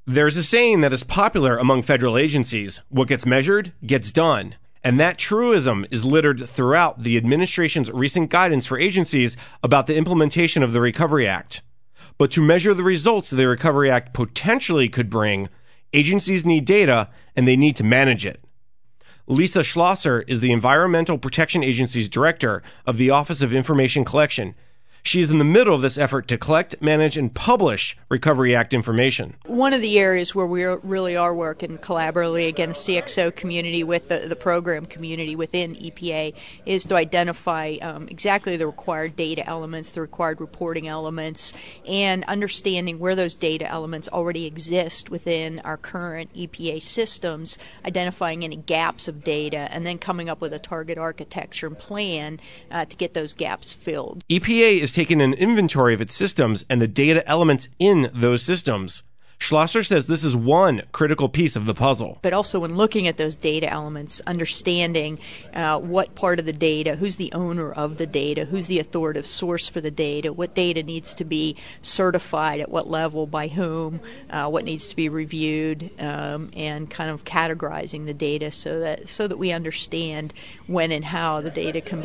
There's a saying that is popular among federal agencies: what gets measured gets done. And that truism is littered throughout the administration's recent guidance for agencies about the implementation of the Recovery Act. But to measure the results the Recovery Act potentially could bring, agencies need data and they need to manage it. Lisa Schlosser is the Environmental Protection Agency's director of the Office of Information Collection. She is in the middle of this effort to collect, manage, and publish Recovery Act information. One of the areas where we really are working collaboratively against CXO community with the program community within EPA is to identify exactly the required data elements, the required reporting elements, and understanding where those data elements already exist within our current EPA systems, identifying any gaps of data, and then coming up with a target architecture and plan to get those gaps filled. EPA is taking an inventory of its systems and the data elements in those systems. Schlosser says this is one critical piece of the puzzle. But also when looking at those data elements, understanding what part of the data, who's the owner of the data, who's the authoritative source for the data, what data needs to be certified at what level, by whom, what needs to be reviewed, and kind of categorizing the data so that we understand when and how the data can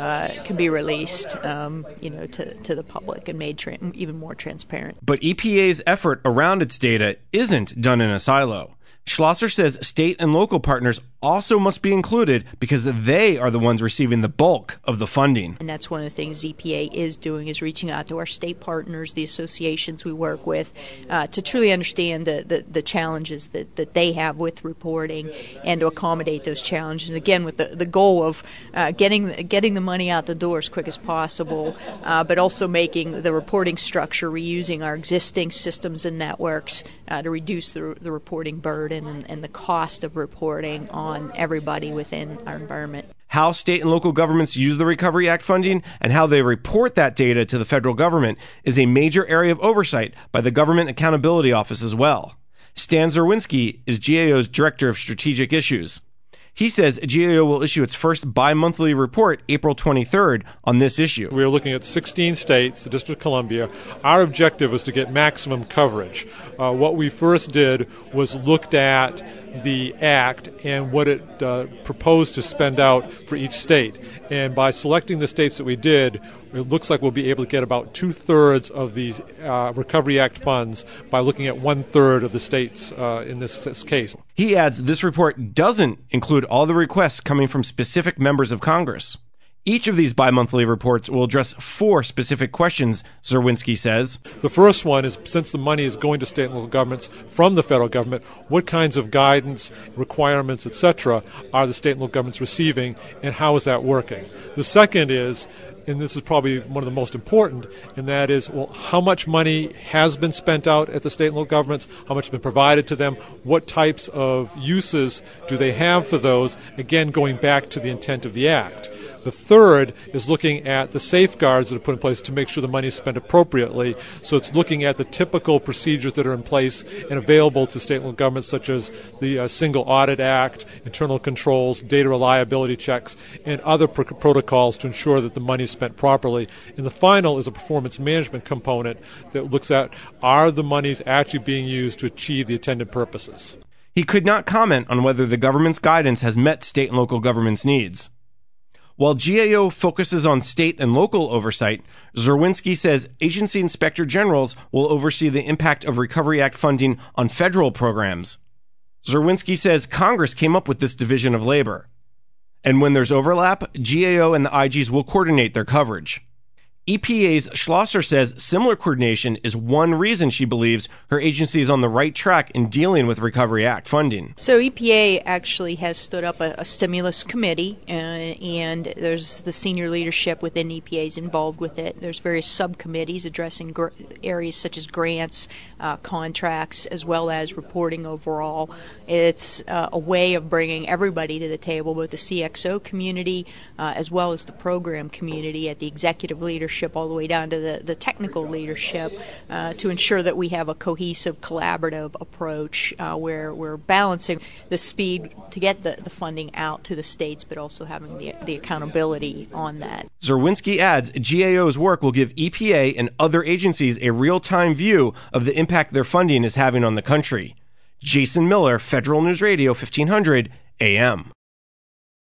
be released, to the public and made even more transparent. But EPA's effort around its data isn't done in a silo. Schlosser says state and local partners also must be included because they are the ones receiving the bulk of the funding. And that's one of the things EPA is doing, is reaching out to our state partners, the associations we work with, to truly understand the challenges that they have with reporting and to accommodate those challenges. And again, with the goal of getting the money out the door as quick as possible, but also making the reporting structure, reusing our existing systems and networks to reduce the reporting burden and the cost of reporting on everybody within our environment. How state and local governments use the Recovery Act funding and how they report that data to the federal government is a major area of oversight by the Government Accountability Office as well. Stan Zerwinski is GAO's Director of Strategic Issues. He says GAO will issue its first bi-monthly report April 23rd on this issue. We are looking at 16 states, the District of Columbia. Our objective was to get maximum coverage. What we first did was looked at the Act and what it proposed to spend out for each state. And by selecting the states that we did, it looks like we'll be able to get about 2/3 of the Recovery Act funds by looking at 1/3 of the states in this case. He adds this report doesn't include all the requests coming from specific members of Congress. Each of these bi-monthly reports will address 4 specific questions, Zerwinski says. The first one is, since the money is going to state and local governments from the federal government, what kinds of guidance, requirements, etc. are the state and local governments receiving, and how is that working? The second is, and this is probably one of the most important, and that is, well, how much money has been spent out at the state and local governments, how much has been provided to them, what types of uses do they have for those, again, going back to the intent of the Act. The third is looking at the safeguards that are put in place to make sure the money is spent appropriately. So it's looking at the typical procedures that are in place and available to state and local governments, such as the Single Audit Act, internal controls, data reliability checks, and other protocols to ensure that the money is spent properly. And the final is a performance management component that looks at, are the monies actually being used to achieve the intended purposes? He could not comment on whether the government's guidance has met state and local governments' needs. While GAO focuses on state and local oversight, Zerwinski says agency inspector generals will oversee the impact of Recovery Act funding on federal programs. Zerwinski says Congress came up with this division of labor. And when there's overlap, GAO and the IGs will coordinate their coverage. EPA's Schlosser says similar coordination is one reason she believes her agency is on the right track in dealing with Recovery Act funding. So EPA actually has stood up a stimulus committee, and there's the senior leadership within EPA is involved with it. There's various subcommittees addressing areas such as grants, contracts, as well as reporting overall. It's a way of bringing everybody to the table, both the CXO community as well as the program community at the executive leadership leadership all the way down to the technical leadership to ensure that we have a cohesive, collaborative approach where we're balancing the speed to get the funding out to the states, but also having the accountability on that. Zerwinski adds GAO's work will give EPA and other agencies a real-time view of the impact their funding is having on the country. Jason Miller, Federal News Radio, 1500 AM.